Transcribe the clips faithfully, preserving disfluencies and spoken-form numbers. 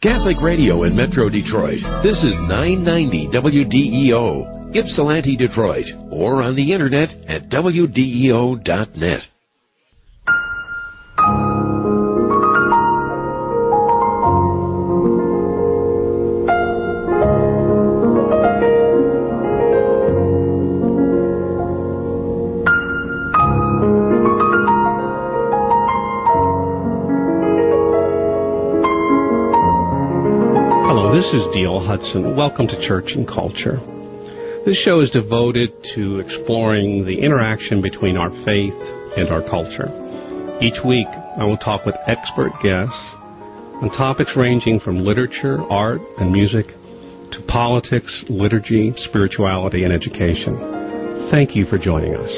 Catholic Radio in Metro Detroit. This is nine ninety W D E O, Ypsilanti, Detroit, or on the internet at W D E O dot net. This is D L Hudson. Welcome to Church and Culture. This show is devoted to exploring the interaction between our faith and our culture. Each week, I will talk with expert guests on topics ranging from literature, art, and music to politics, liturgy, spirituality, and education. Thank you for joining us.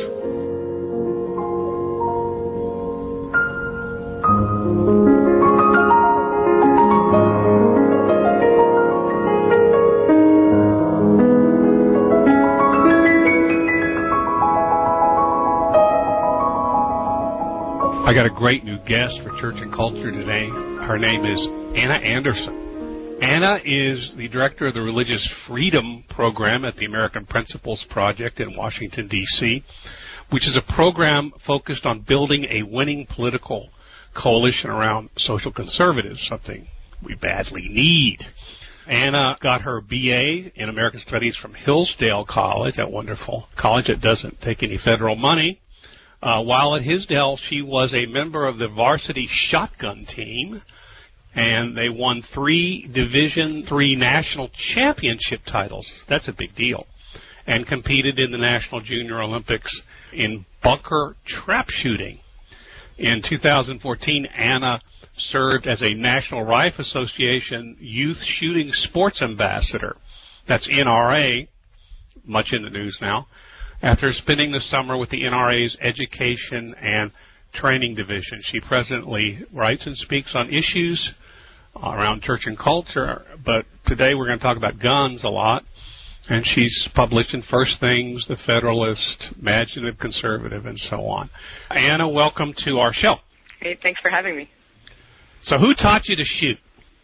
I got a great new guest for Church and Culture today. Her name is Anna Anderson. Anna is the director of the Religious Freedom Program at the American Principles Project in Washington, D C, which is a program focused on building a winning political coalition around social conservatives, something we badly need. Anna got her B A in American Studies from Hillsdale College, that wonderful college that doesn't take any federal money. Uh, while at Hillsdale, she was a member of the varsity shotgun team, and they won three Division three national championship titles. That's a big deal. And competed in the National Junior Olympics in bunker trap shooting. In two thousand fourteen, Anna served as a National Rifle Association Youth Shooting Sports Ambassador. That's N R A, much in the news now. After spending the summer with the N R A's Education and Training Division, she presently writes and speaks on issues around church and culture, but today we're going to talk about guns a lot, and she's published in First Things, The Federalist, Imaginative Conservative, and so on. Anna, welcome to our show. Hey, thanks for having me. So who taught you to shoot?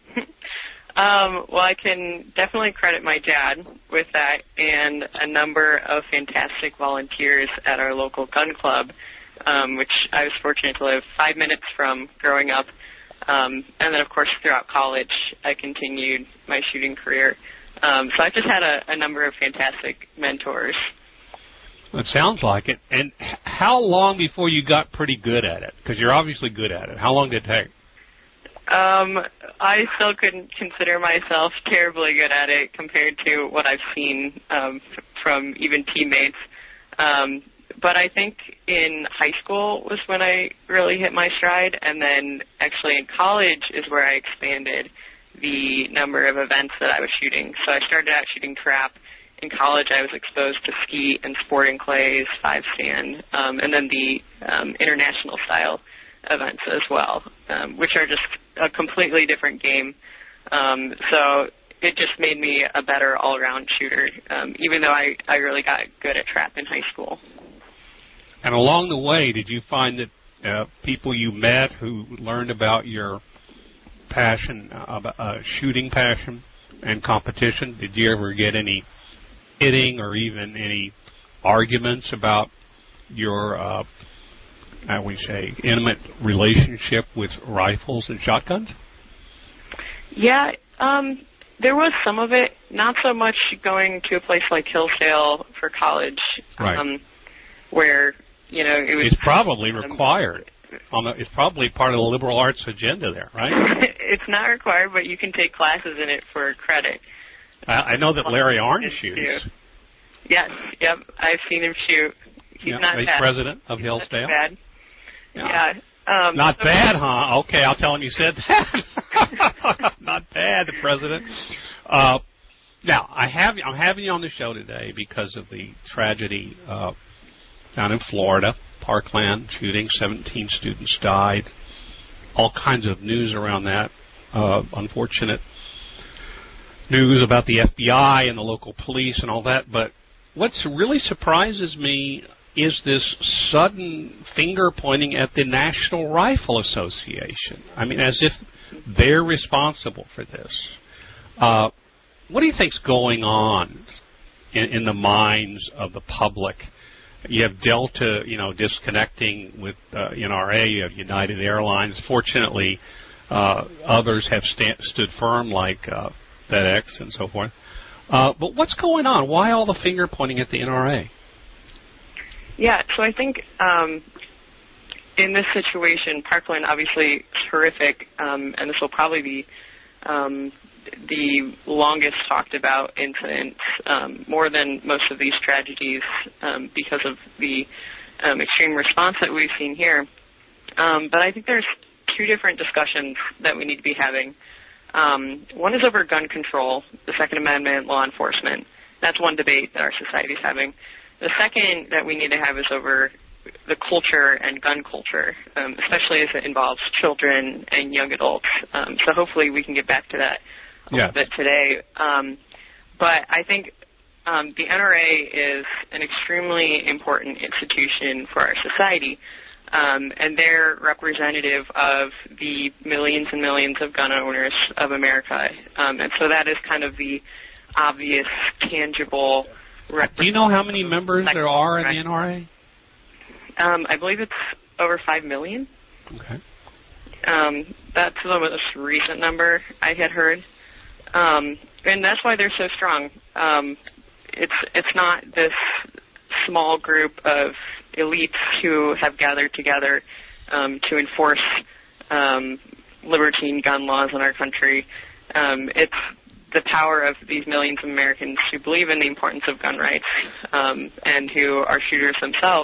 Um, well, I can definitely credit my dad with that and a number of fantastic volunteers at our local gun club, um, which I was fortunate to live five minutes from growing up. Um, and then, of course, throughout college, I continued my shooting career. Um, so I just had a, a number of fantastic mentors. It sounds like it. And how long before you got pretty good at it? Because you're obviously good at it. How long did it take? Um, I still couldn't consider myself terribly good at it compared to what I've seen um, f- from even teammates. Um, but I think in high school was when I really hit my stride, and then actually in college is where I expanded the number of events that I was shooting. So I started out shooting trap. In college, I was exposed to skeet and sporting clays, five stand, um, and then the um, international style events as well, um, which are just a completely different game. Um, so it just made me a better all-around shooter, um, even though I, I really got good at trap in high school. And along the way, did you find that uh, people you met who learned about your passion, uh, uh, shooting passion and competition, did you ever get any hitting or even any arguments about your uh how we say, intimate relationship with rifles and shotguns? Yeah, um, there was some of it. Not so much going to a place like Hillsdale for college, right. um, where, you know, it was... It's probably required. On the, it's probably part of the liberal arts agenda there, right? It's not required, but you can take classes in it for credit. I, I know that Larry Arnn shoots. Yes, yep, I've seen him shoot. He's yeah, not he's bad. president of Hillsdale. Not bad. Yeah. yeah. Um, Not so bad, huh? Okay, I'll tell him you said that. Not bad, the president. Uh, now, I have I'm having you on the show today because of the tragedy uh, down in Florida, Parkland shooting. seventeen students died. All kinds of news around that. Uh, unfortunate news about the F B I and the local police and all that. But what really surprises me is this sudden finger pointing at the National Rifle Association. I mean, as if They're responsible for this. Uh, what do you think's going on in, in the minds of the public? You have Delta, you know, disconnecting with uh, N R A. You have United Airlines. Fortunately, uh, others have sta- stood firm, like uh, FedEx and so forth. Uh, but what's going on? Why all the finger pointing at the N R A? Yeah, so I think um, in this situation, Parkland obviously is horrific, um, and this will probably be um, the longest talked about incident, um, more than most of these tragedies, um, because of the um, extreme response that we've seen here. Um, but I think there's two different discussions that we need to be having. Um, one is over gun control, the Second Amendment, law enforcement. That's one debate that our society is having. The second that we need to have is over the culture and gun culture, um, especially as it involves children and young adults. Um, so hopefully we can get back to that a yes. little bit today. Um, but I think um, the N R A is an extremely important institution for our society, um, and they're representative of the millions and millions of gun owners of America. Um, and so that is kind of the obvious, tangible. Do you know how many members there are in the N R A? Um, I believe it's over five million. Okay. Um, that's the most recent number I had heard. Um, and that's why they're so strong. Um, it's it's not this small group of elites who have gathered together um, to enforce um, libertine gun laws in our country. Um, it's the power of these millions of Americans who believe in the importance of gun rights um, and who are shooters themselves.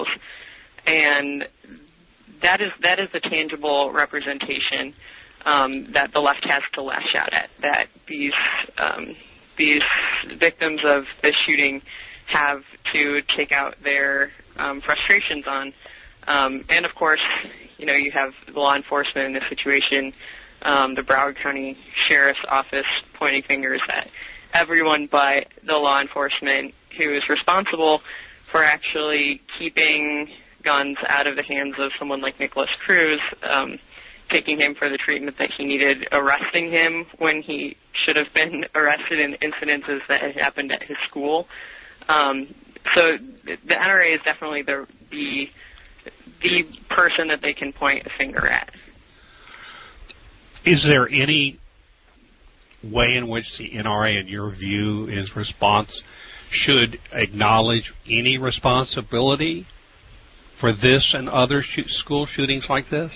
And that is that is the tangible representation um, that the left has to lash out at, that these um, these victims of this shooting have to take out their um, frustrations on. Um, and, of course, you know, you have the law enforcement in this situation, um, the Broward County Sheriff's Office pointing fingers at everyone but the law enforcement who is responsible for actually keeping guns out of the hands of someone like Nicholas Cruz, um, taking him for the treatment that he needed, arresting him when he should have been arrested in incidences that had happened at his school. Um, so the N R A is definitely the, the the person that they can point a finger at. Is there any way in which the N R A, in your view, is response should acknowledge any responsibility for this and other shoot, school shootings like this?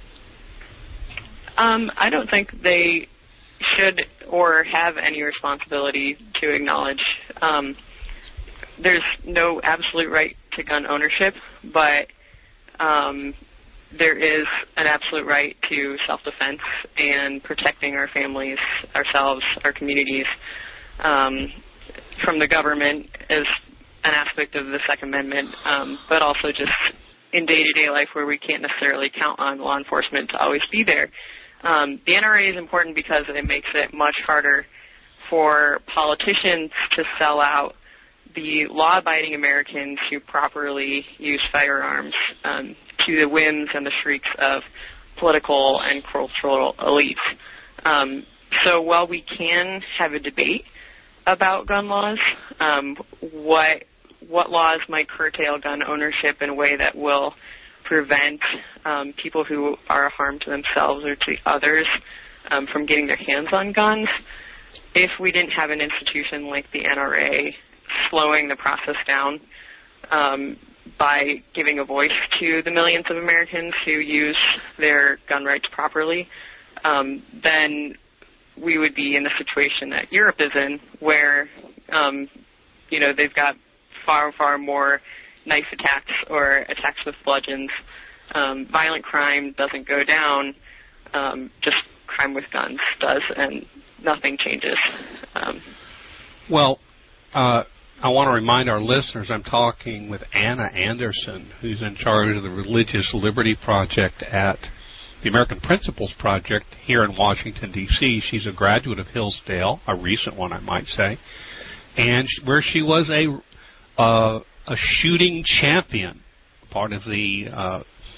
Um, I don't think they should or have any responsibility to acknowledge. Um, there's no absolute right to gun ownership, but um, there is an absolute right to self-defense and protecting our families, ourselves, our communities um, from the government as an aspect of the Second Amendment, um, but also just in day-to-day life where we can't necessarily count on law enforcement to always be there. Um, the N R A is important because it makes it much harder for politicians to sell out the law-abiding Americans who properly use firearms um, to the whims and the shrieks of political and cultural elites. Um, so while we can have a debate about gun laws, um, what what laws might curtail gun ownership in a way that will prevent um, people who are a harm to themselves or to others um, from getting their hands on guns, if we didn't have an institution like the N R A slowing the process down um, by giving a voice to the millions of Americans who use their gun rights properly, um, then we would be in the situation that Europe is in, where um, you know they've got far, far more knife attacks or attacks with bludgeons. Um, violent crime doesn't go down, um, just crime with guns does, and nothing changes. Um, well, uh, I want to remind our listeners I'm talking with Anna Anderson, who's in charge of the Religious Liberty Project at the American Principles Project here in Washington, D C She's a graduate of Hillsdale, a recent one, I might say, and where she was a uh, a shooting champion, part of the uh,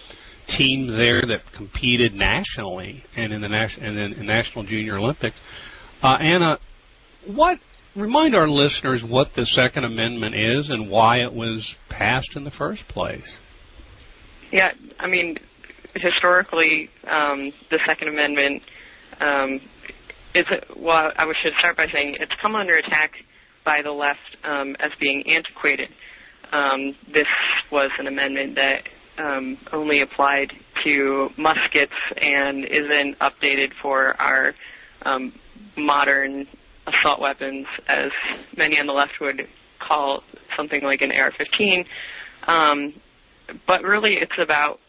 team there that competed nationally and in the nas- and in the National Junior Olympics. Uh, Anna, what remind our listeners what the Second Amendment is and why it was passed in the first place. Yeah, I mean, historically, um, the Second Amendment um, is, well, I should start by saying it's come under attack by the left um, as being antiquated. Um, this was an amendment that um, only applied to muskets and isn't updated for our um, modern assault weapons, as many on the left would call something like an A R fifteen. Um, but really it's about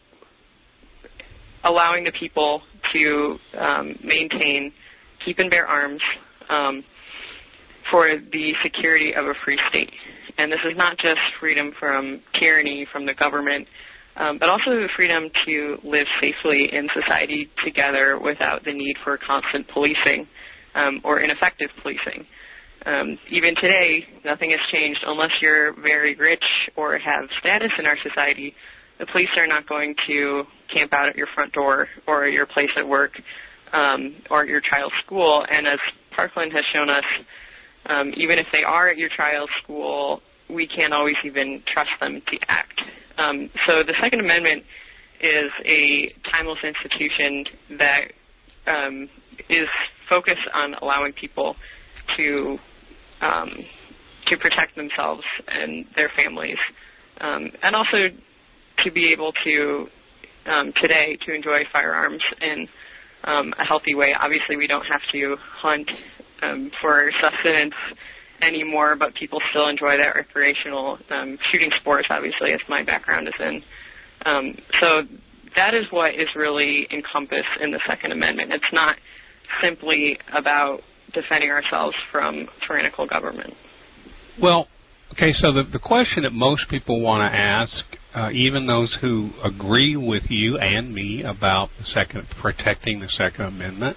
allowing the people to um, maintain, keep and bear arms um, for the security of a free state. And this is not just freedom from tyranny from the government, um, but also the freedom to live safely in society together without the need for constant policing um, or ineffective policing. Um, even today, nothing has changed. Unless you're very rich or have status in our society, the police are not going to camp out at your front door or your place at work um, or at your child's school. And as Parkland has shown us, um, even if they are at your child's school, we can't always even trust them to act. Um, so the Second Amendment is a timeless institution that um, is focused on allowing people to um, to protect themselves and their families, um, and also to be able to um, today to enjoy firearms in um, a healthy way. Obviously, we don't have to hunt um, for sustenance anymore, but people still enjoy that recreational um, shooting sports, obviously, as my background is in. Um, so that is what is really encompassed in the Second Amendment. It's not simply about defending ourselves from tyrannical government. Well, okay, so the, the question that most people want to ask, uh, even those who agree with you and me about the second, protecting the Second Amendment,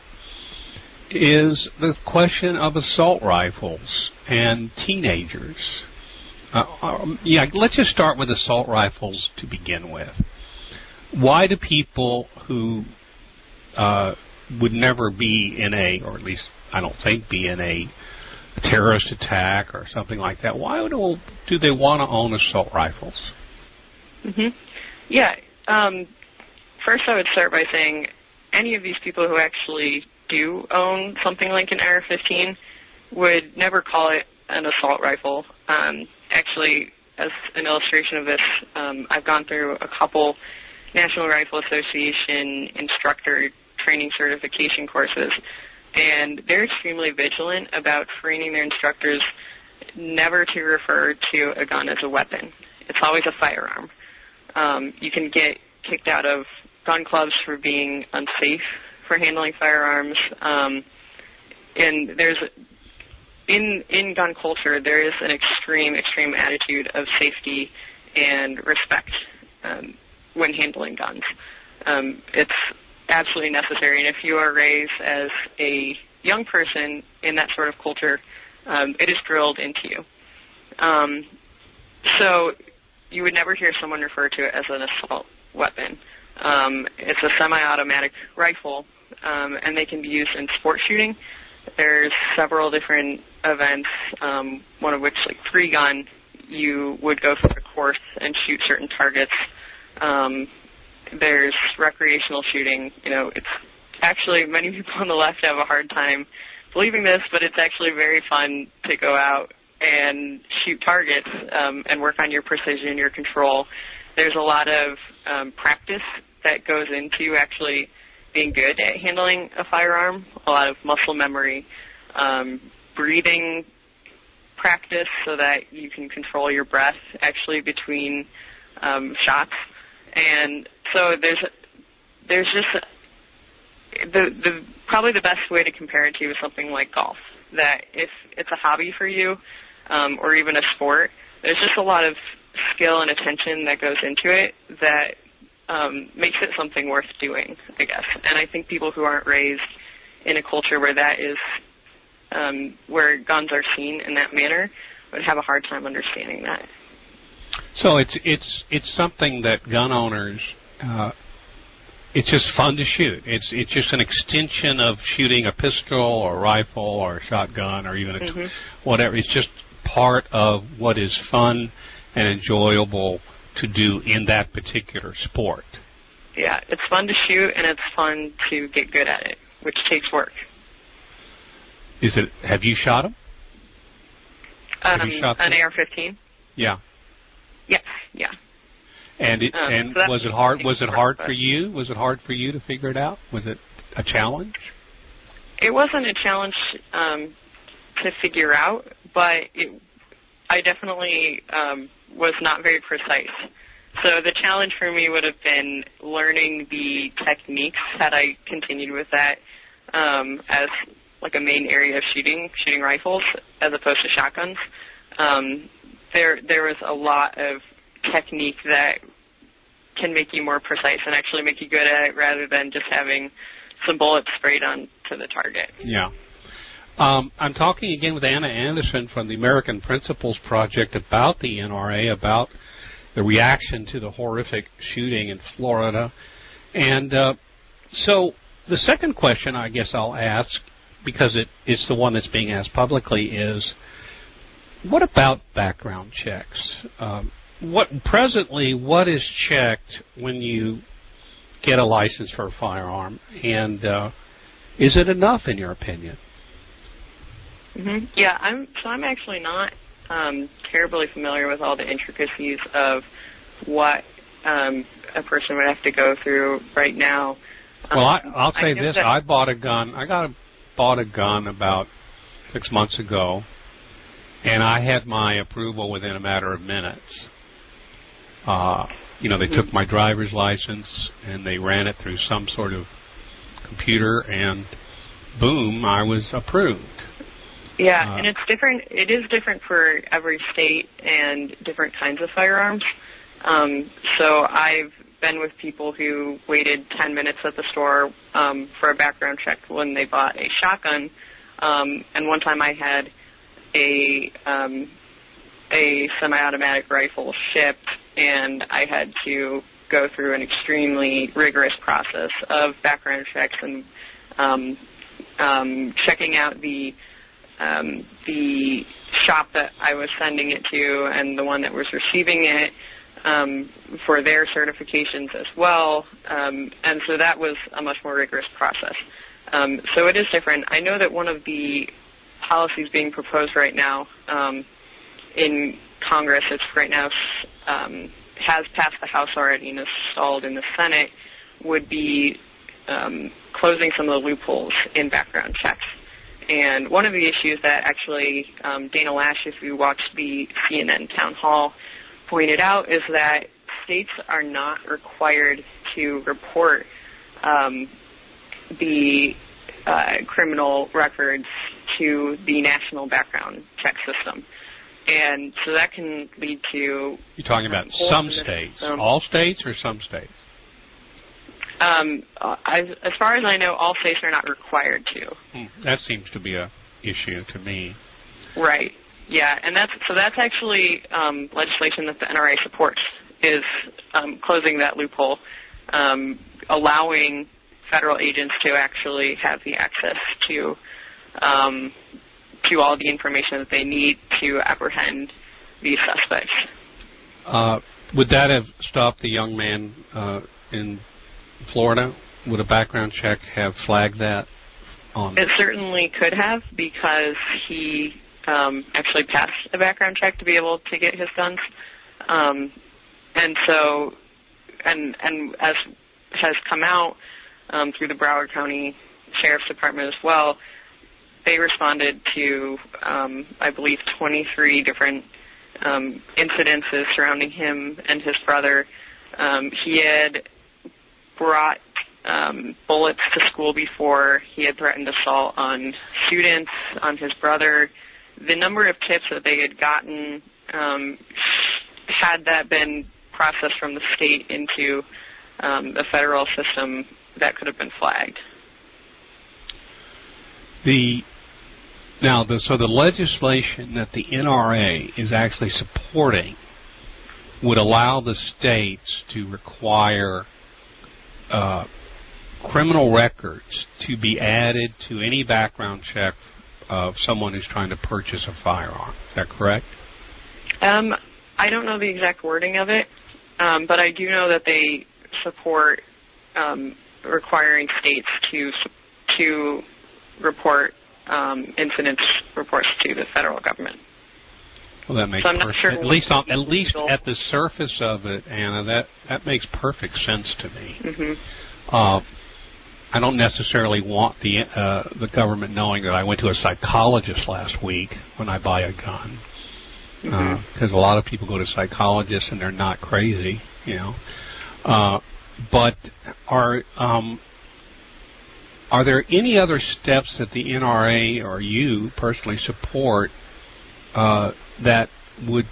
is the question of assault rifles and teenagers. Uh, um, yeah, let's just start with assault rifles to begin with. Why do people who uh, would never be in a, or at least I don't think be in a terrorist attack or something like that, why do, do they want to own assault rifles? Mm-hmm. Yeah. Um, first I would start by saying any of these people who actually do own something like an A R fifteen would never call it an assault rifle. Um, actually, as an illustration of this, um, I've gone through a couple National Rifle Association instructor training certification courses, and they're extremely vigilant about training their instructors never to refer to a gun as a weapon. It's always a firearm. Um, you can get kicked out of gun clubs for being unsafe for handling firearms. Um, and there's, in, in gun culture, there is an extreme, extreme attitude of safety and respect um, when handling guns. Um, it's absolutely necessary. And if you are raised as a young person in that sort of culture, um, it is drilled into you. Um, so you would never hear someone refer to it as an assault weapon. Um, it's a semi-automatic rifle, um, and they can be used in sport shooting. There's several different events, um, one of which, like three-gun, you would go through a course and shoot certain targets. Um, there's recreational shooting. You know, it's actually, many people on the left have a hard time believing this, but it's actually very fun to go out and shoot targets um, and work on your precision, your control. There's a lot of um, practice that goes into actually being good at handling a firearm, a lot of muscle memory, um, breathing practice so that you can control your breath actually between um, shots. And so there's there's just the the probably the best way to compare it to is something like golf. That if it's a hobby for you um, or even a sport, there's just a lot of skill and attention that goes into it that um, makes it something worth doing, I guess. And I think people who aren't raised in a culture where that is, um, where guns are seen in that manner, would have a hard time understanding that. So it's it's it's something that gun owners uh, it's just fun to shoot. It's it's just an extension of shooting a pistol or a rifle or a shotgun or even a mm-hmm. t- whatever. It's just part of what is fun and enjoyable to do in that particular sport. Yeah, it's fun to shoot and it's fun to get good at it, which takes work. Is it? Have you shot them? Um, have you shot an them? A R fifteen. Yeah. Yes. Yeah. And it, um, and so was it hard? Was it hard for you? Was it hard for you to figure it out? Was it a challenge? It wasn't a challenge um, to figure out, but it, I definitely um, was not very precise. So the challenge for me would have been learning the techniques had I continued with that um, as like a main area of shooting, shooting rifles as opposed to shotguns. Um, there, there was a lot of technique that can make you more precise and actually make you good at it rather than just having some bullets sprayed on to the target. Yeah. Um, I'm talking again with Anna Anderson from the American Principles Project about the N R A, about the reaction to the horrific shooting in Florida. And uh, so the second question I guess I'll ask, because it, it's the one that's being asked publicly, is what about background checks? Um, what presently, what is checked when you get a license for a firearm, and uh, is it enough in your opinion? Mm-hmm. Yeah, I'm. So I'm actually not um, terribly familiar with all the intricacies of what um, a person would have to go through right now. Um, well, I, I'll say I this: that I bought a gun. I got a, bought a gun about six months ago, and I had my approval within a matter of minutes. Uh, you know, they mm-hmm. took my driver's license and they ran it through some sort of computer, and boom, I was approved. Yeah, uh, and it's different. It is different for every state and different kinds of firearms. Um, so I've been with people who waited ten minutes at the store um, for a background check when they bought a shotgun. Um, and one time I had a um, a semi-automatic rifle shipped, and I had to go through an extremely rigorous process of background checks and um, um, checking out the um, the shop that I was sending it to and the one that was receiving it um, for their certifications as well. Um, and so that was a much more rigorous process. Um, so it is different. I know that one of the policies being proposed right now um, in Congress, it's right now um, has passed the House already and is stalled in the Senate, would be um, closing some of the loopholes in background checks. And one of the issues that actually um, Dana Lash, if you watched the C N N town hall, pointed out is that states are not required to report um, the uh, criminal records to the national background check system. And so that can lead to... You're talking about um, some states. Um, all states or some states? Um, as, as far as I know, all states are not required to. Hmm. That seems to be a issue to me. Right. Yeah, and that's so that's actually um, legislation that the N R A supports, is um, closing that loophole, um, allowing federal agents to actually have the access to um, to all the information that they need to apprehend these suspects. Uh, would that have stopped the young man uh, in Florida? Would a background check have flagged that on? It certainly could have, because he um, actually passed a background check to be able to get his guns. Um, and so, and and as has come out um, through the Broward County Sheriff's Department as well, they responded to, um, I believe, twenty-three different um, incidences surrounding him and his brother. Um, he had brought um, bullets to school before. He had threatened assault on students, on his brother. The number of tips that they had gotten, um, had that been processed from the state into um, the federal system, that could have been flagged. The Now, the, so the legislation that the N R A is actually supporting would allow the states to require uh, criminal records to be added to any background check of someone who's trying to purchase a firearm. Is that correct? Um, I don't know the exact wording of it, um, but I do know that they support um, requiring states to to report um, incidents reports to the federal government. Well, that makes so I'm not perfect, sure at least on, at least at the surface of it, Anna. That that makes perfect sense to me. Mm-hmm. Uh, I don't necessarily want the uh, the government knowing that I went to a psychologist last week when I buy a gun, because mm-hmm. uh, a lot of people go to psychologists and they're not crazy, you know. Uh, but are um, are there any other steps that the N R A or you personally support uh, that would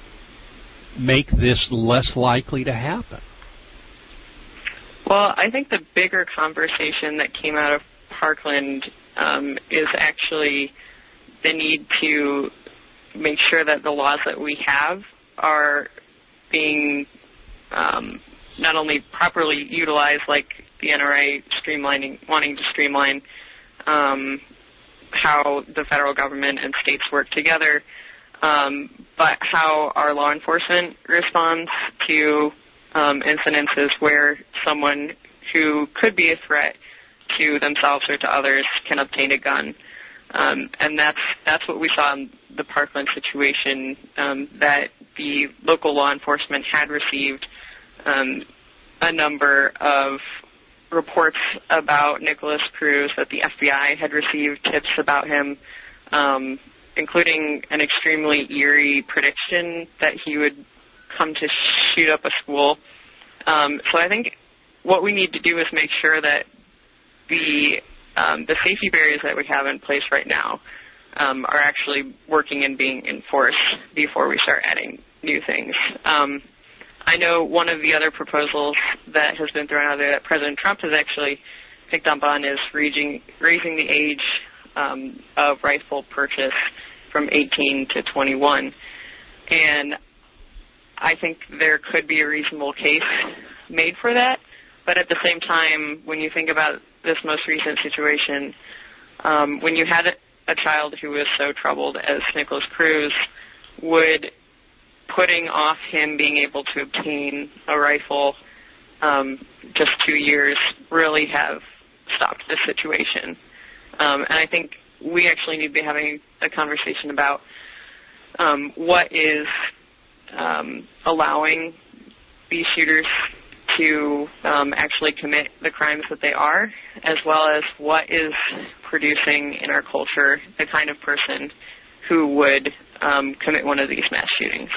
make this less likely to happen? Well, I think the bigger conversation that came out of Parkland um, is actually the need to make sure that the laws that we have are being um, not only properly utilized, like the N R A streamlining, wanting to streamline um, how the federal government and states work together, um, but how our law enforcement responds to Um, incidences where someone who could be a threat to themselves or to others can obtain a gun. Um, and that's that's what we saw in the Parkland situation, um, that the local law enforcement had received um, a number of reports about Nicholas Cruz, that the F B I had received tips about him, um, including an extremely eerie prediction that he would come to shoot up a school. Um, so I think what we need to do is make sure that the um, the safety barriers that we have in place right now um, are actually working and being enforced before we start adding new things. Um, I know one of the other proposals that has been thrown out there that President Trump has actually picked up on is raising, raising the age um, of rifle purchase from eighteen to twenty-one. And I think there could be a reasonable case made for that. But at the same time, when you think about this most recent situation, um, when you had a, a child who was so troubled as Nicholas Cruz, would putting off him being able to obtain a rifle um, just two years really have stopped the situation? Um, and I think we actually need to be having a conversation about um, what is Um, allowing these shooters to um, actually commit the crimes that they are, as well as what is producing in our culture the kind of person who would um, commit one of these mass shootings.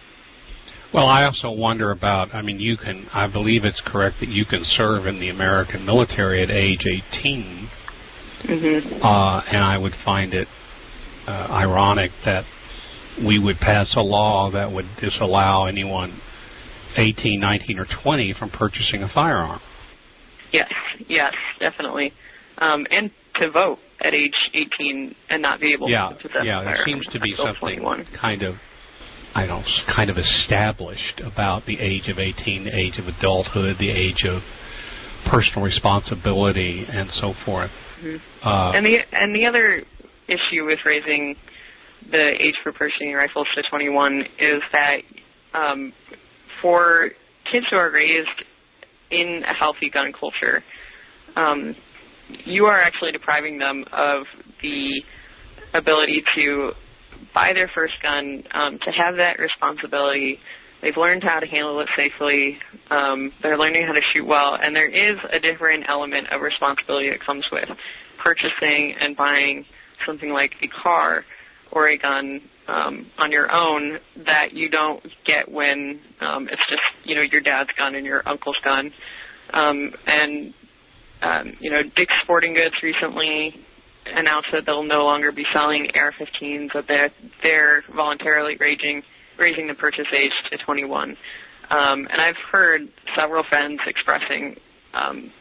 Well, I also wonder about, I mean, you can, I believe it's correct that you can serve in the American military at age eighteen, mm-hmm. uh, and I would find it uh, ironic that we would pass a law that would disallow anyone eighteen, nineteen, or twenty from purchasing a firearm. Yes, yes, definitely. Um, and to vote at age eighteen and not be able yeah, to possess yeah, a firearm. Yeah, there seems to be something twenty-one. kind of, I don't know, kind of established about the age of eighteen, the age of adulthood, the age of personal responsibility, and so forth. Mm-hmm. Uh, and the and the other issue with raising the age for purchasing rifles to twenty-one is that um, for kids who are raised in a healthy gun culture, um, you are actually depriving them of the ability to buy their first gun, um, to have that responsibility. They've learned how to handle it safely. Um, they're learning how to shoot well, and there is a different element of responsibility that comes with purchasing and buying something like a car or a gun um, on your own that you don't get when um, it's just, you know, your dad's gun and your uncle's gun. Um, and, um, you know, Dick's Sporting Goods recently announced that they'll no longer be selling A R fifteens, that they're, they're voluntarily raising, raising the purchase age to twenty-one. Um, and I've heard several friends expressing um,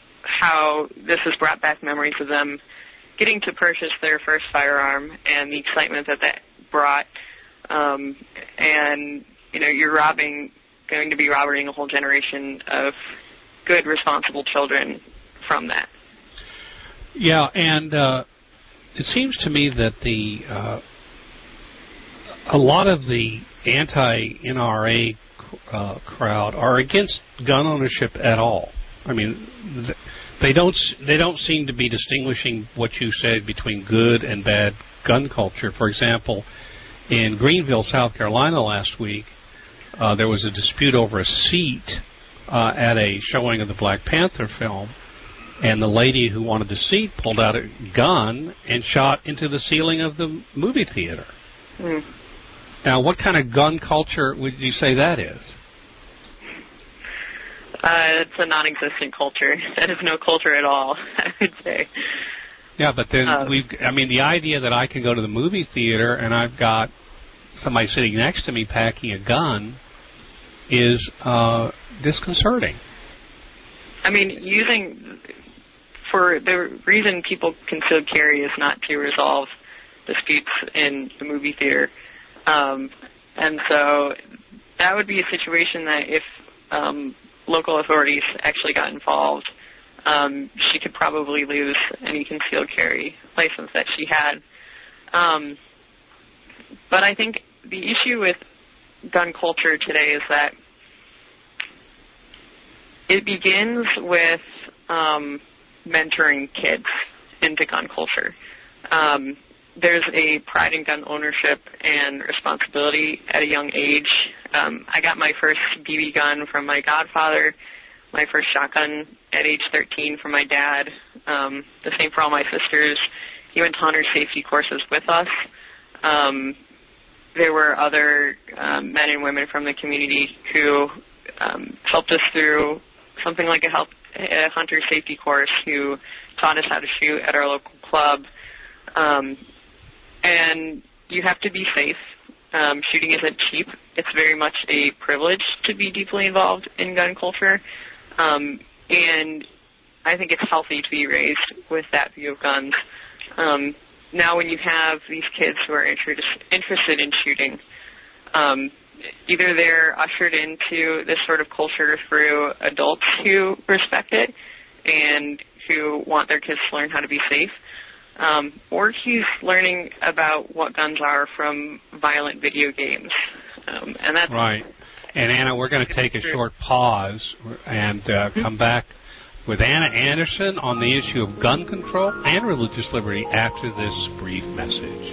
how this has brought back memories of them getting to purchase their first firearm and the excitement that that brought. Um, and, you know, you're robbing, going to be robbing a whole generation of good, responsible children from that. Yeah, and uh, it seems to me that the uh, a lot of the anti-N R A uh, crowd are against gun ownership at all. I mean, they don't they don't seem to be distinguishing what you said between good and bad gun culture. For example, in Greenville, South Carolina last week, uh, there was a dispute over a seat uh, at a showing of the Black Panther film, and the lady who wanted the seat pulled out a gun and shot into the ceiling of the movie theater. Mm. Now, what kind of gun culture would you say that is? Uh, it's a non-existent culture. That is no culture at all, I would say. Yeah, but then um, we've, I mean, the idea that I can go to the movie theater and I've got somebody sitting next to me packing a gun is uh, disconcerting. I mean, using, for the reason people concealed carry is not to resolve disputes in the movie theater. Um, and so that would be a situation that if um, local authorities actually got involved, um, she could probably lose any concealed carry license that she had. Um, but I think the issue with gun culture today is that it begins with um, mentoring kids into gun culture. Um, there's a pride in gun ownership and responsibility at a young age. Um, I got my first B B gun from my godfather, my first shotgun at age thirteen from my dad. Um, the same for all my sisters. He went to hunter safety courses with us. Um, there were other um, men and women from the community who um, helped us through something like a, help, a hunter safety course, who taught us how to shoot at our local club. Um, and you have to be safe. Um, shooting isn't cheap. It's very much a privilege to be deeply involved in gun culture. Um, and I think it's healthy to be raised with that view of guns. Um, now when you have these kids who are inter- interested in shooting, um, either they're ushered into this sort of culture through adults who respect it and who want their kids to learn how to be safe, um, or he's learning about what guns are from violent video games. Um, and that's right. And Anna, we're going to take a short pause and uh, come back with Anna Anderson on the issue of gun control and religious liberty after this brief message.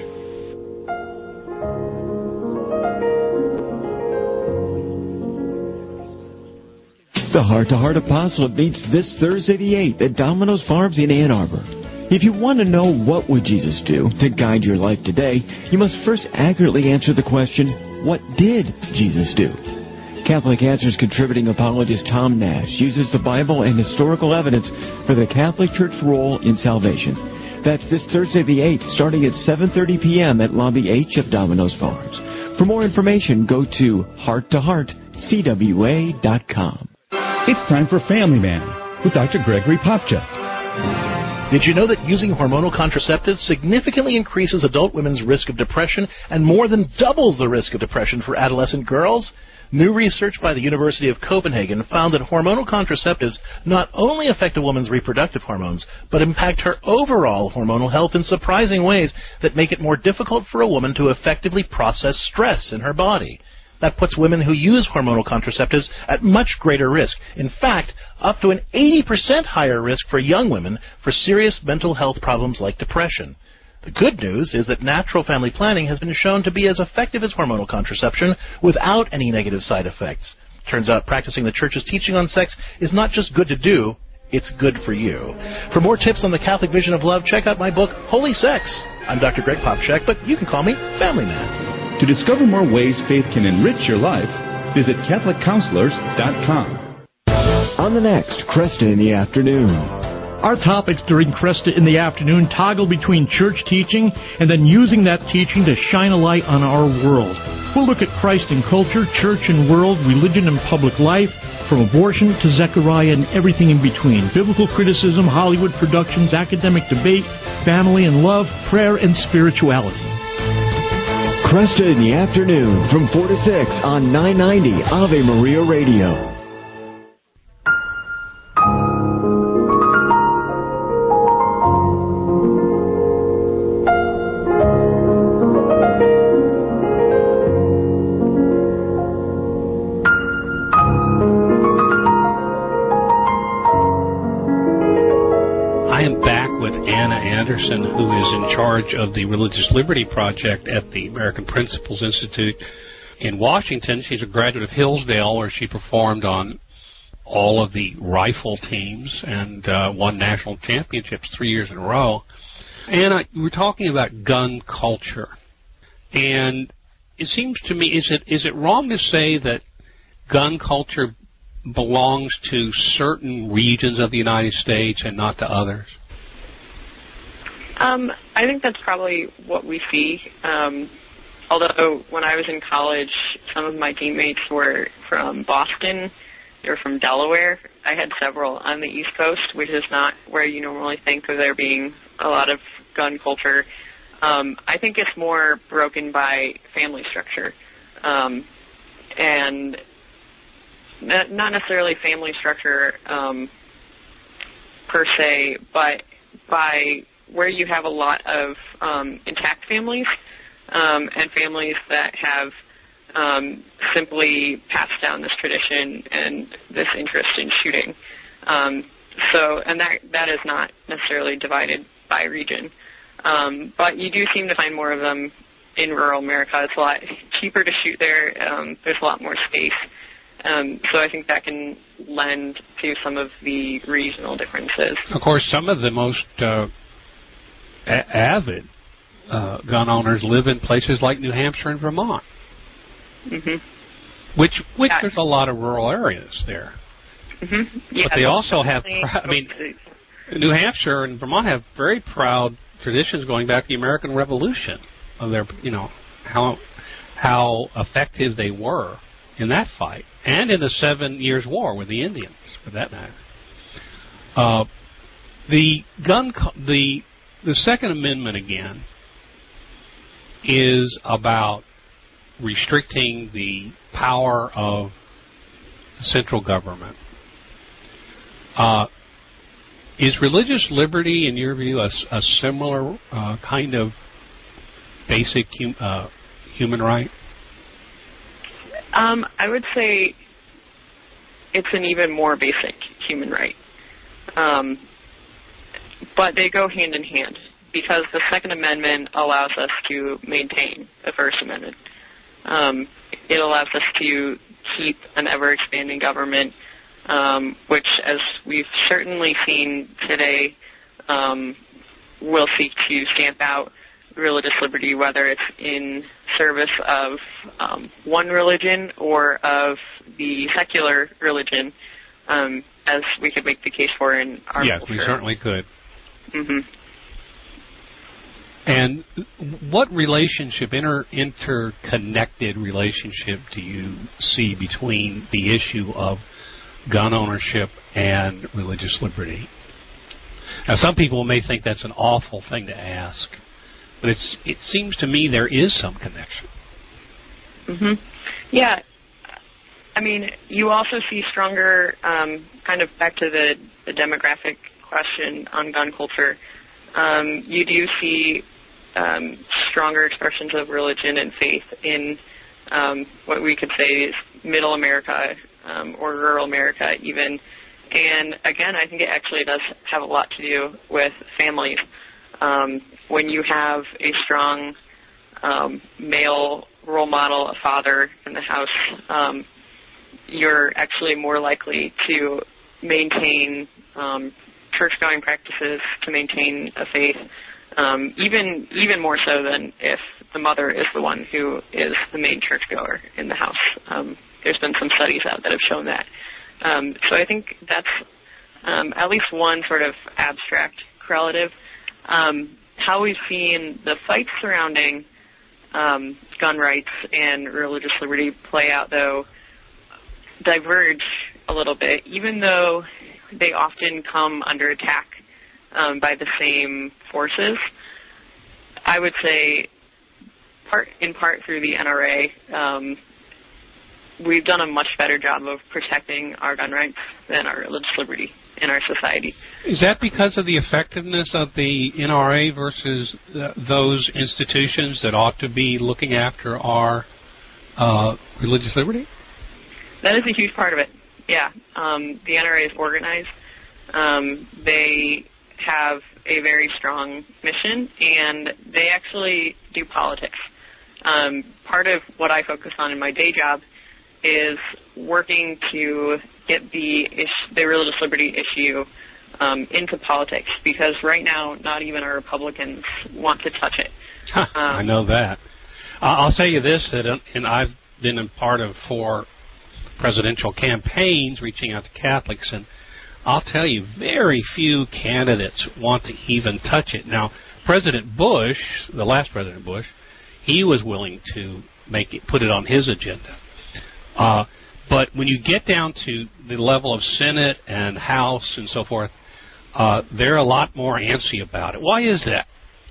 The Heart to Heart Apostolate meets this Thursday the eighth at Domino's Farms in Ann Arbor. If you want to know what would Jesus do to guide your life today, you must first accurately answer the question, what did Jesus do? Catholic Answers contributing apologist Tom Nash uses the Bible and historical evidence for the Catholic Church's role in salvation. That's this Thursday the eighth, starting at seven thirty p.m. at Lobby H of Domino's Farms. For more information, go to heart to heart c w a dot com. It's time for Family Man with Doctor Gregory Popchak. Did you know that using hormonal contraceptives significantly increases adult women's risk of depression and more than doubles the risk of depression for adolescent girls? New research by the University of Copenhagen found that hormonal contraceptives not only affect a woman's reproductive hormones, but impact her overall hormonal health in surprising ways that make it more difficult for a woman to effectively process stress in her body. That puts women who use hormonal contraceptives at much greater risk. In fact, up to an eighty percent higher risk for young women for serious mental health problems like depression. The good news is that natural family planning has been shown to be as effective as hormonal contraception without any negative side effects. Turns out practicing the Church's teaching on sex is not just good to do, it's good for you. For more tips on the Catholic vision of love, check out my book, Holy Sex. I'm Doctor Greg Popchak, but you can call me Family Man. To discover more ways faith can enrich your life, visit Catholic Counselors dot com. On the next, Cresta in the Afternoon. Our topics during Cresta in the Afternoon toggle between church teaching and then using that teaching to shine a light on our world. We'll look at Christ in culture, church and world, religion and public life, from abortion to Zechariah and everything in between. Biblical criticism, Hollywood productions, academic debate, family and love, prayer and spirituality. Cresta in the Afternoon from four to six on nine ninety Ave Maria Radio. Anderson, who is in charge of the Religious Liberty Project at the American Principles Institute in Washington. She's a graduate of Hillsdale, where she performed on all of the rifle teams and uh, won national championships three years in a row. And I, we're talking about gun culture. And it seems to me, is it is it wrong to say that gun culture belongs to certain regions of the United States and not to others? Um, I think that's probably what we see. Um, although when I was in college, some of my teammates were from Boston. They were from Delaware. I had several on the East Coast, which is not where you normally think of there being a lot of gun culture. Um, I think it's more broken by family structure. Um, and not necessarily family structure um, per se, but by where you have a lot of um, intact families um, and families that have um, simply passed down this tradition and this interest in shooting. Um, so, and that that is not necessarily divided by region. Um, but you do seem to find more of them in rural America. It's a lot cheaper to shoot there. Um, there's a lot more space. Um, so I think that can lend to some of the regional differences. Of course, some of the most uh, a- avid uh, gun owners live in places like New Hampshire and Vermont, mm-hmm. which which yeah. there's a lot of rural areas there. Mm-hmm. Yeah, but they also have, pr- I mean, New Hampshire and Vermont have very proud traditions going back to the American Revolution of their, you know, how how effective they were in that fight, and in the Seven Years' War with the Indians, for that matter. Uh, the gun, the the Second Amendment again is about restricting the power of the central government. Uh, is religious liberty, in your view, a, a similar uh, kind of basic hum, uh, human right? Um, I would say it's an even more basic human right. Um, but they go hand in hand, because the Second Amendment allows us to maintain the First Amendment. Um, it allows us to keep an ever-expanding government, um, which, as we've certainly seen today, um, will seek to stamp out religious liberty, whether it's in service of um, one religion or of the secular religion, um, as we could make the case for in our yes, culture. we certainly could. Mm-hmm. And what relationship, inter, interconnected relationship do you see between the issue of gun ownership and religious liberty? Now, some people may think that's an awful thing to ask, but it's it seems to me there is some connection. Mm-hmm. Yeah. I mean, you also see stronger, um, kind of back to the, the demographic question on gun culture, um, you do see um, stronger expressions of religion and faith in um, what we could say is middle America um, or rural America even. And again, I think it actually does have a lot to do with families. Um, when you have a strong um, male role model, a father in the house, um, you're actually more likely to maintain um, church-going practices, to maintain a faith, um, even even more so than if the mother is the one who is the main churchgoer in the house. Um, there's been some studies out that have shown that. Um, so I think that's um, at least one sort of abstract correlative. Um, how we've seen the fights surrounding um, gun rights and religious liberty play out, though, diverge a little bit, even though they often come under attack um, by the same forces. I would say, part in part through the N R A, um, we've done a much better job of protecting our gun rights than our religious liberty in our society. Is that because of the effectiveness of the N R A versus th- those institutions that ought to be looking after our uh, religious liberty? That is a huge part of it, yeah. Um, the N R A is organized. Um, they have a very strong mission, and they actually do politics. Um, part of what I focus on in my day job is working to get the issue, the religious liberty issue um, into politics, because right now not even our Republicans want to touch it. Huh, um, I know that. I'll tell you this, that and I've been a part of four presidential campaigns reaching out to Catholics, and I'll tell you, very few candidates want to even touch it. Now, President Bush, the last President Bush, he was willing to make it, put it on his agenda. Uh, but when you get down to the level of Senate and House and so forth, uh, they're a lot more antsy about it. Why is that?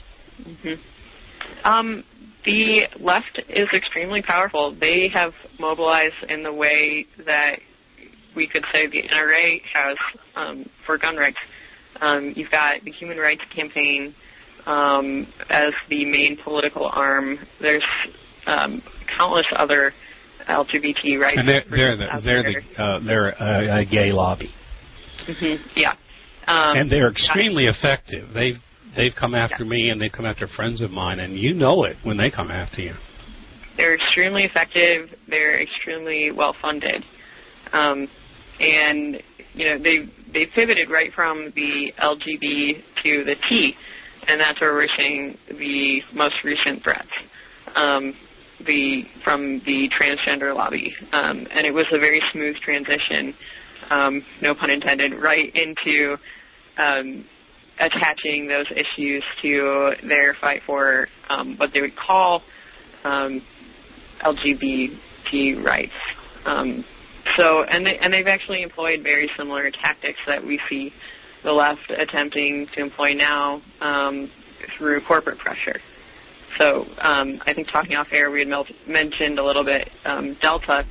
Mm-hmm. Um, the left is extremely powerful. They have mobilized in the way that we could say the N R A has um, for gun rights. Um, you've got the Human Rights Campaign um, as the main political arm. There's um, countless other L G B T rights. And they're they're the, they're the uh, they're a, a gay lobby. Mm-hmm. Yeah. Um, and they're extremely effective. They've they've come after yeah. me, and they've come after friends of mine, and you know it when they come after you. They're extremely effective. They're extremely well funded. Um, And, you know, they they pivoted right from the L G B to the T, and that's where we're seeing the most recent threats um, the from the transgender lobby. Um, and it was a very smooth transition, um, no pun intended, right into um, attaching those issues to their fight for um, what they would call um, L G B T rights. Um So, and, they, and they've actually employed very similar tactics that we see the left attempting to employ now um, through corporate pressure. So um, I think talking off air, we had mel- mentioned a little bit um, Delta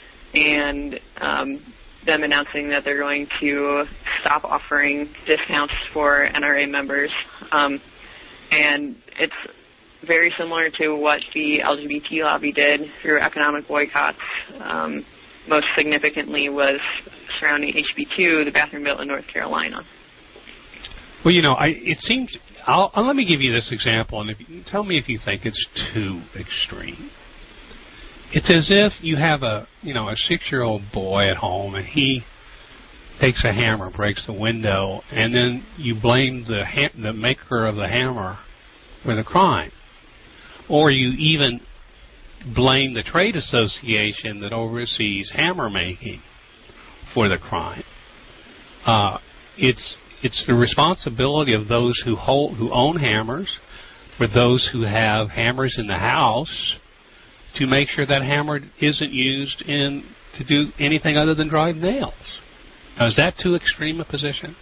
and um, them announcing that they're going to stop offering discounts for N R A members. Um, and it's very similar to what the L G B T lobby did through economic boycotts. Um, most significantly was surrounding H B two, the bathroom bill in North Carolina. Well, you know, I, it seems, I'll, I'll, let me give you this example, and if you, tell me if you think it's too extreme. It's as if you have a, you know, a six-year-old boy at home, and he takes a hammer, breaks the window, and then you blame the ha- the maker of the hammer for the crime. Or you even blame the trade association that oversees hammer making for the crime. Uh, it's it's the responsibility of those who hold who own hammers, for those who have hammers in the house, to make sure that hammer isn't used in to do anything other than drive nails. Now, is that too extreme a position?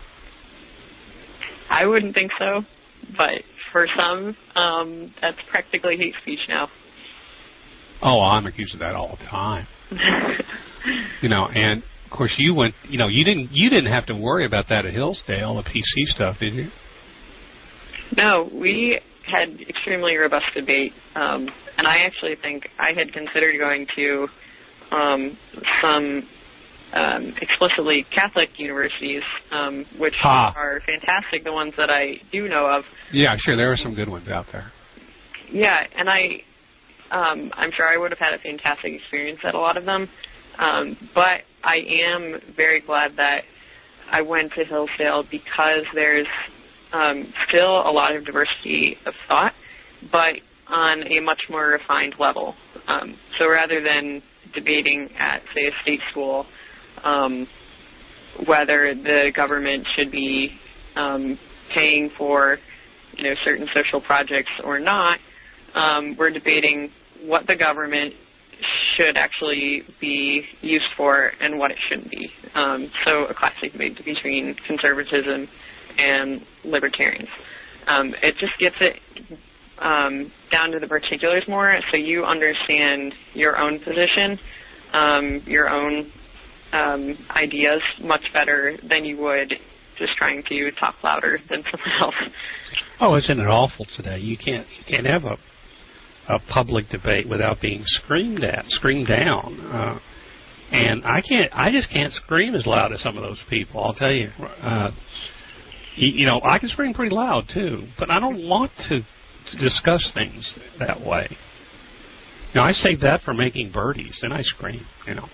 I wouldn't think so, but for some, um, that's practically hate speech now. Oh, I'm accused of that all the time. You know, and of course you went. You know, you didn't. You didn't have to worry about that at Hillsdale, the P C stuff, did you? No, we had extremely robust debate, um, and I actually think I had considered going to um, some um, explicitly Catholic universities, um, which ah. are fantastic. The ones that I do know of. Yeah, sure. There are some good ones out there. Yeah, and I. Um, I'm sure I would have had a fantastic experience at a lot of them, um, but I am very glad that I went to Hillsdale because there's um, still a lot of diversity of thought, but on a much more refined level. Um, so rather than debating at, say, a state school um, whether the government should be um, paying for, you know, certain social projects or not, um, we're debating what the government should actually be used for and what it shouldn't be. Um, so a classic debate between conservatism and libertarians. Um, it just gets it um, down to the particulars more, so you understand your own position, um, your own um, ideas much better than you would just trying to talk louder than someone else. Oh, isn't it awful today? You can't you can't have a a public debate without being screamed at, screamed down. Uh, and I can't, I just can't scream as loud as some of those people, I'll tell you. Uh, You know, I can scream pretty loud, too, but I don't want to, to discuss things that way. Now, I save that for making birdies, then I scream, you know.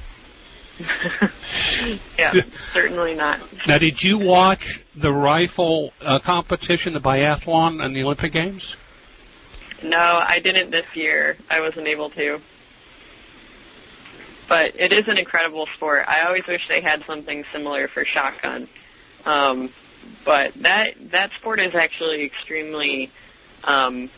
Yeah, certainly not. Now, did you watch the rifle uh, competition, the biathlon, and the Olympic Games? No, I didn't this year. I wasn't able to. But it is an incredible sport. I always wish they had something similar for shotgun. Um, but that that sport is actually extremely um,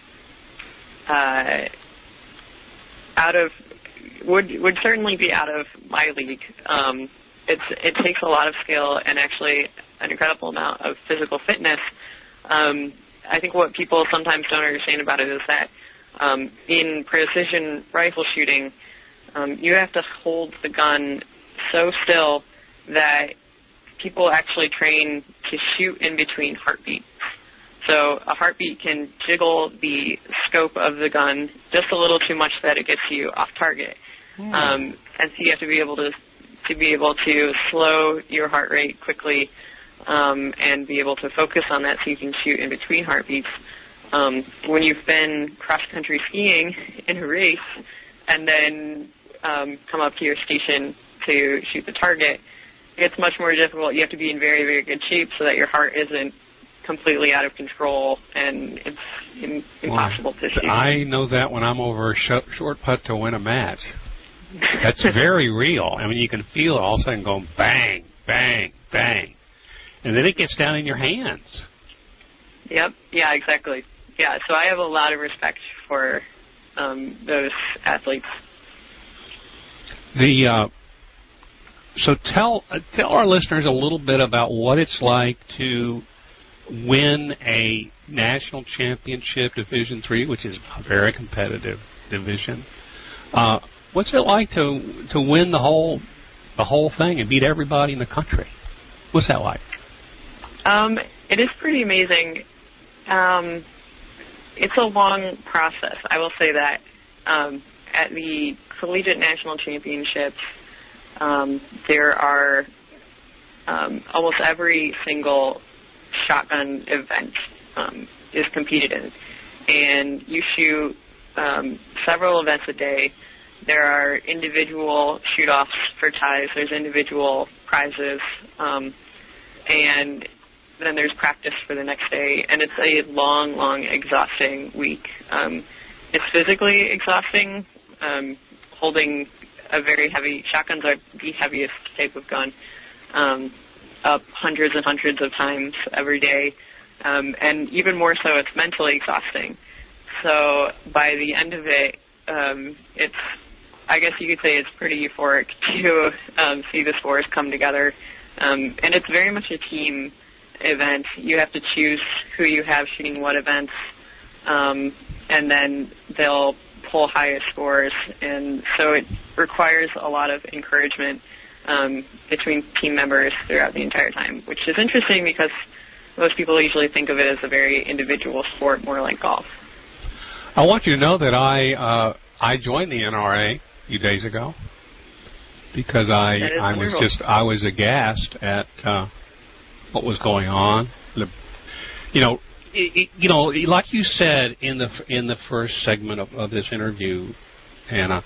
uh, out of would would certainly be out of my league. Um, it's it takes a lot of skill and actually an incredible amount of physical fitness. Um, I think what people sometimes don't understand about it is that um, in precision rifle shooting, um, you have to hold the gun so still that people actually train to shoot in between heartbeats. So a heartbeat can jiggle the scope of the gun just a little too much so that it gets you off target. Mm. Um, and so you have to be able to to be able to slow your heart rate quickly um, and be able to focus on that so you can shoot in between heartbeats. Um, when you've been cross-country skiing in a race and then um, come up to your station to shoot the target, it's much more difficult. You have to be in very, very good shape so that your heart isn't completely out of control and it's in, impossible well, to shoot. I know that when I'm over a sh- short putt to win a match. That's very real. I mean, you can feel it all of a sudden going bang, bang, bang. And then it gets down in your hands. Yep. Yeah, exactly. Yeah, so I have a lot of respect for um, those athletes. The uh, So tell uh, tell our listeners a little bit about what it's like to win a national championship, Division Three, which is a very competitive division. Uh, what's it like to to win the whole the whole thing and beat everybody in the country? What's that like? Um, it is pretty amazing. Um, it's a long process, I will say that. Um, at the Collegiate National Championships, um, there are um, almost every single shotgun event um, is competed in. And you shoot um, several events a day. There are individual shoot-offs for ties. There's individual prizes. Um, and then there's practice for the next day. And it's a long, long, exhausting week. Um, it's physically exhausting. Um, holding a very heavy, shotguns are the heaviest type of gun, um, up hundreds and hundreds of times every day. Um, and even more so, it's mentally exhausting. So by the end of it, um, it's, I guess you could say it's pretty euphoric to um, see the scores come together. Um, and it's very much a team event. You have to choose who you have shooting what events, um, and then they'll pull highest scores. And so it requires a lot of encouragement um, between team members throughout the entire time, which is interesting because most people usually think of it as a very individual sport, more like golf. I want you to know that I uh, I joined the N R A a few days ago because I I was just I was aghast at uh, what was going on. The, you know, it, it, you know, like you said in the in the first segment of, of this interview, Anna,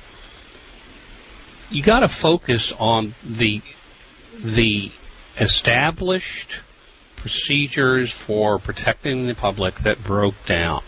you got to focus on the the established procedures for protecting the public that broke down.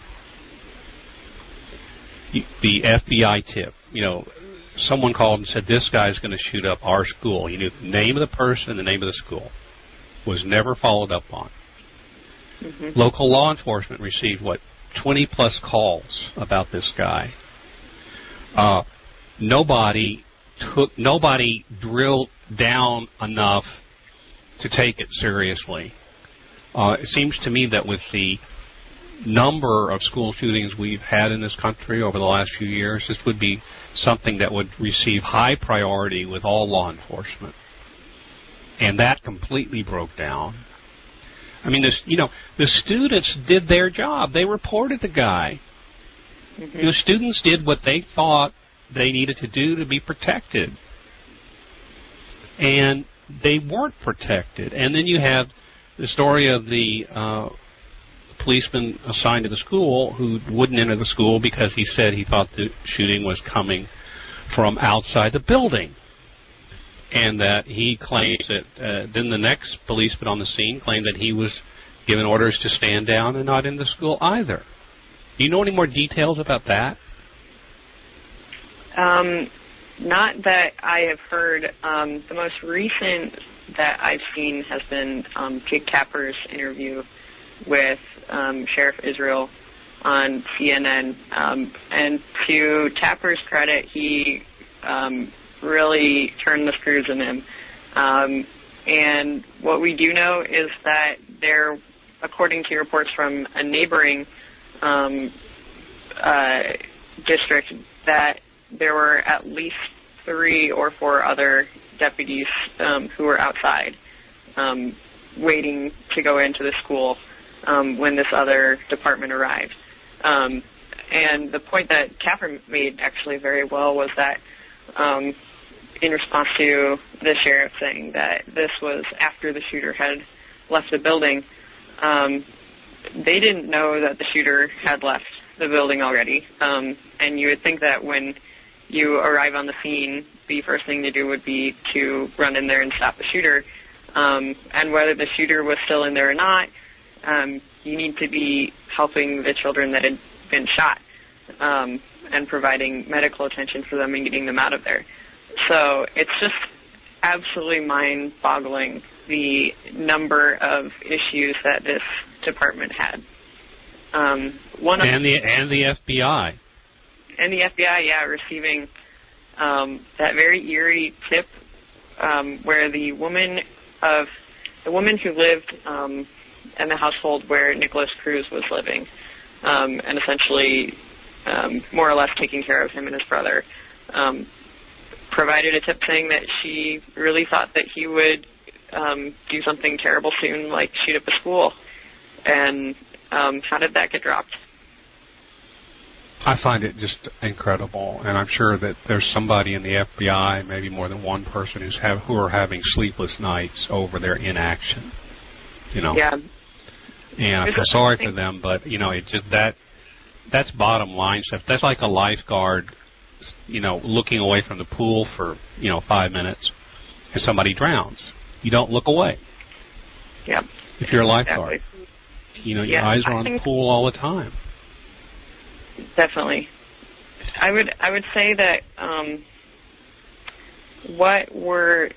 The F B I tip, you know, someone called and said, this guy's going to shoot up our school. You knew the name of the person and the name of the school. Was never followed up on. Mm-hmm. Local law enforcement received, what, twenty-plus calls about this guy. Uh, nobody took, nobody drilled down enough to take it seriously. Uh, it seems to me that with the number of school shootings we've had in this country over the last few years, this would be something that would receive high priority with all law enforcement. And that completely broke down. I mean, this, you know, the students did their job. They reported the guy. Mm-hmm. The students did what they thought they needed to do to be protected. And they weren't protected. And then you have the story of the uh, policeman assigned to the school who wouldn't enter the school because he said he thought the shooting was coming from outside the building. And that he claims that, uh, then the next policeman on the scene claimed that he was given orders to stand down and not in the school either. Do you know any more details about that? Um, not that I have heard. Um, the most recent that I've seen has been um, Jake Tapper's interview with um, Sheriff Israel on C N N. Um, and to Tapper's credit, he um, really turned the screws in him. Um, and what we do know is that there, according to reports from a neighboring um, uh, district, that there were at least three or four other deputies um, who were outside um, waiting to go into the school um, when this other department arrived. Um, and the point that Tapper made actually very well was that um, in response to the sheriff saying that this was after the shooter had left the building, um, they didn't know that the shooter had left the building already. Um, and you would think that when you arrive on the scene, the first thing to do would be to run in there and stop the shooter. Um, and whether the shooter was still in there or not, um, you need to be helping the children that had been shot um, and providing medical attention for them and getting them out of there. So it's just absolutely mind-boggling the number of issues that this department had. Um, one and of, the and the F B I. And the F B I, yeah, receiving um, that very eerie tip um, where the woman of the woman who lived um, in the household where Nicholas Cruz was living, um, and essentially um, more or less taking care of him and his brother, um, provided a tip saying that she really thought that he would um, do something terrible soon, like shoot up a school. And um, how did that get dropped? I find it just incredible, and I'm sure that there's somebody in the F B I, maybe more than one person, who's have, who are having sleepless nights over their inaction. You know. Yeah. And I feel sorry for them, but you know, it just that that's bottom line stuff. That's like a lifeguard, you know, looking away from the pool for you know five minutes, and somebody drowns. You don't look away. Yep. If you're a lifeguard, exactly. you know, your yeah, eyes are I on the pool all the time. Definitely. I would I would say that um, what we're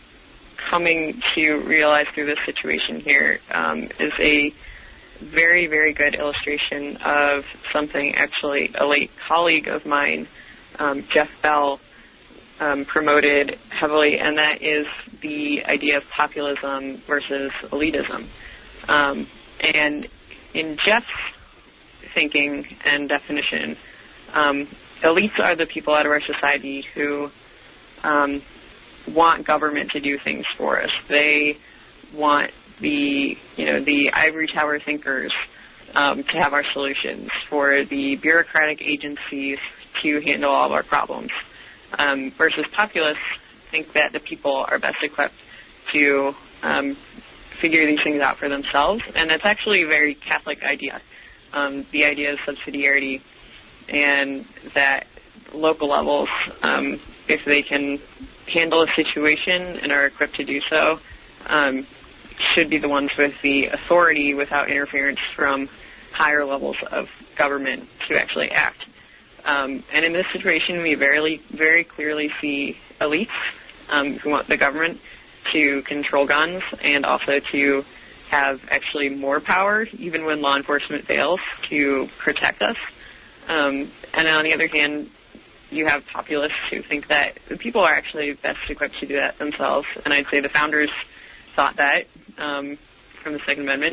coming to realize through this situation here um, is a very, very good illustration of something actually a late colleague of mine, um, Jeff Bell, um, promoted heavily, and that is the idea of populism versus elitism. Um, and in Jeff's thinking and definition, um, elites are the people out of our society who um, want government to do things for us. They want the, you know, the ivory tower thinkers um, to have our solutions, for the bureaucratic agencies to handle all of our problems. Um, versus populists think that the people are best equipped to um, figure these things out for themselves, and that's actually a very Catholic idea. Um, the idea of subsidiarity, and that local levels, um, if they can handle a situation and are equipped to do so, um, should be the ones with the authority without interference from higher levels of government to actually act. Um, and in this situation, we very, very clearly see elites um, who want the government to control guns and also to have actually more power, even when law enforcement fails, to protect us. Um, and on the other hand, you have populists who think that the people are actually best equipped to do that themselves. And I'd say the founders thought that um, from the Second Amendment.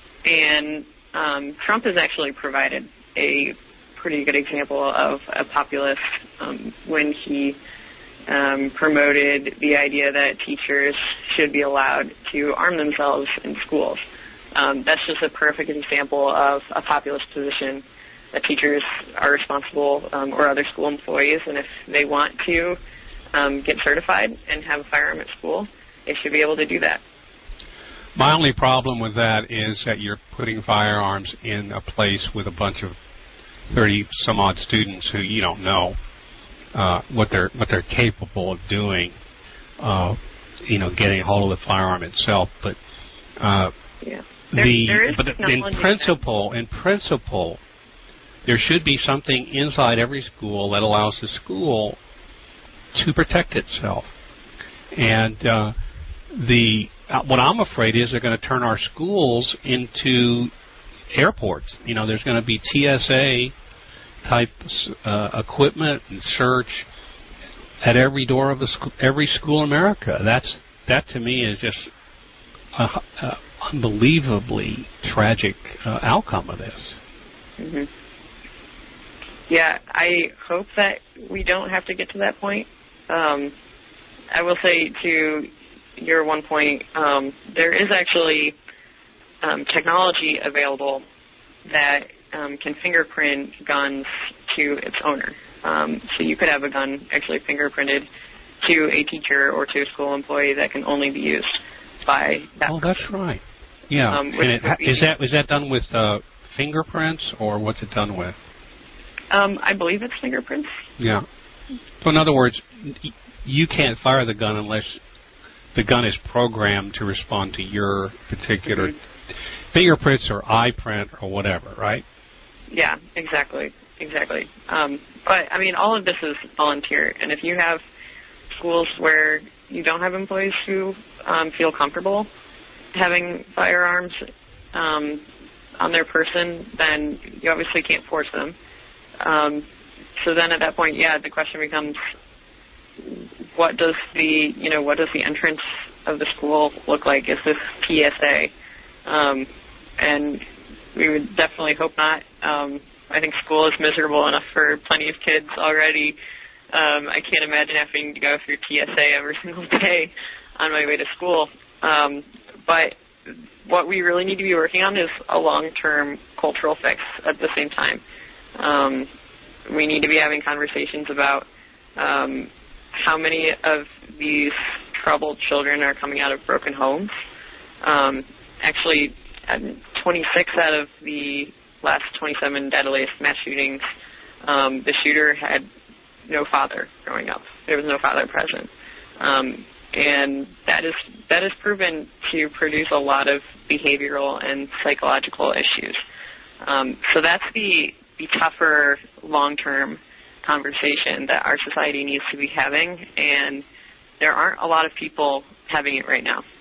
And um, Trump has actually provided a pretty good example of a populist um, when he um, promoted the idea that teachers should be allowed to arm themselves in schools. Um, that's just a perfect example of a populist position, that teachers are responsible, um, or other school employees, and if they want to um, get certified and have a firearm at school, they should be able to do that. My only problem with that is that you're putting firearms in a place with a bunch of thirty some odd students who you don't know uh, what they're what they're capable of doing. Uh, you know, getting a hold of the firearm itself, but uh, yeah. there, the there is but in principle, in principle, there should be something inside every school that allows the school to protect itself. And uh, the uh, what I'm afraid is they're going to turn our schools into airports. You know, there's going to be T S A type uh, equipment and search at every door of the sc- every school in America. That's that to me is just an unbelievably tragic uh, outcome of this. Mm-hmm. Yeah, I hope that we don't have to get to that point. Um, I will say to your one point, um, there is actually um, technology available that um, can fingerprint guns to its owner. Um, so you could have a gun actually fingerprinted to a teacher or to a school employee that can only be used by that Oh, person. that's right. Yeah. Um, and it, is that is that done with uh, fingerprints, or what's it done with? Um, I believe it's fingerprints. Yeah. So in other words, you can't fire the gun unless the gun is programmed to respond to your particular mm-hmm. fingerprints or eye print or whatever, right? Yeah, exactly. Exactly. Um, but, I mean, all of this is volunteer. And if you have schools where you don't have employees who um, feel comfortable having firearms um, on their person, then you obviously can't force them. Um, so then at that point, yeah, the question becomes, what does the, you know, what does the entrance of the school look like? Is this T S A? Um, and we would definitely hope not. Um, I think school is miserable enough for plenty of kids already. Um, I can't imagine having to go through T S A every single day on my way to school. Um, but what we really need to be working on is a long-term cultural fix at the same time. Um, we need to be having conversations about um, how many of these troubled children are coming out of broken homes. Um, actually, twenty-six out of the last twenty-seven deadliest mass shootings, um, the shooter had no father growing up. There was no father present. Um, and that is that is proven to produce a lot of behavioral and psychological issues. Um, so that's the, the tougher long-term conversation that our society needs to be having, and there aren't a lot of people having it right now.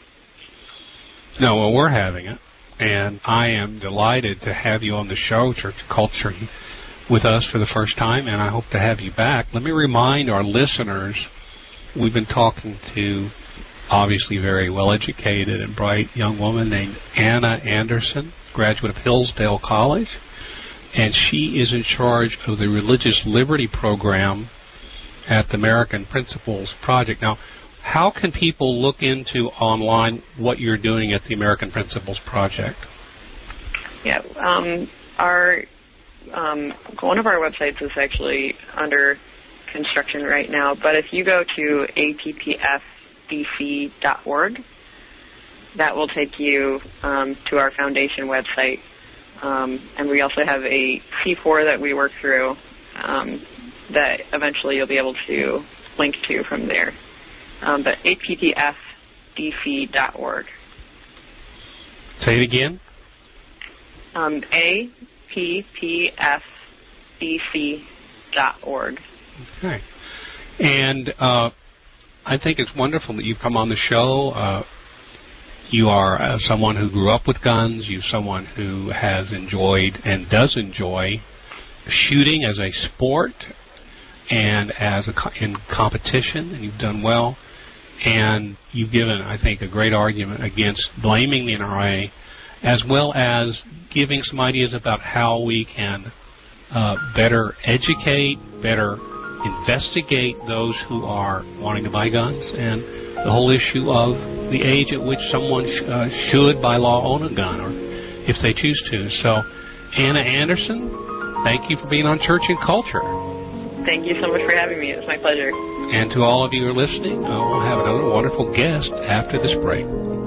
No, well, we're having it. And I am delighted to have you on the show, Church and Culture, with us for the first time, and I hope to have you back. Let me remind our listeners, we've been talking to obviously very well-educated and bright young woman named Anna Anderson, graduate of Hillsdale College, and she is in charge of the Religious Liberty Program at the American Principles Project. Now, how can people look into online what you're doing at the American Principles Project? Yeah, um, our um, one of our websites is actually under construction right now, but if you go to A P P F D C dot org, that will take you um, to our foundation website, um, and we also have a C four that we work through um, that eventually you'll be able to link to from there. Um, but A P P F D C dot org. Say it again. Um, A P P F D C dot org. Okay. And uh, I think it's wonderful that you've come on the show. Uh, you are uh, someone who grew up with guns. You're someone who has enjoyed and does enjoy shooting as a sport and as a co- in competition, and you've done well. And you've given, I think, a great argument against blaming the N R A, as well as giving some ideas about how we can uh, better educate, better investigate those who are wanting to buy guns, and the whole issue of the age at which someone sh- uh, should, by law, own a gun, or if they choose to. So, Anna Anderson, thank you for being on Church and Culture. Thank you so much for having me. It was my pleasure. And to all of you who are listening, uh, we'll have another wonderful guest after this break.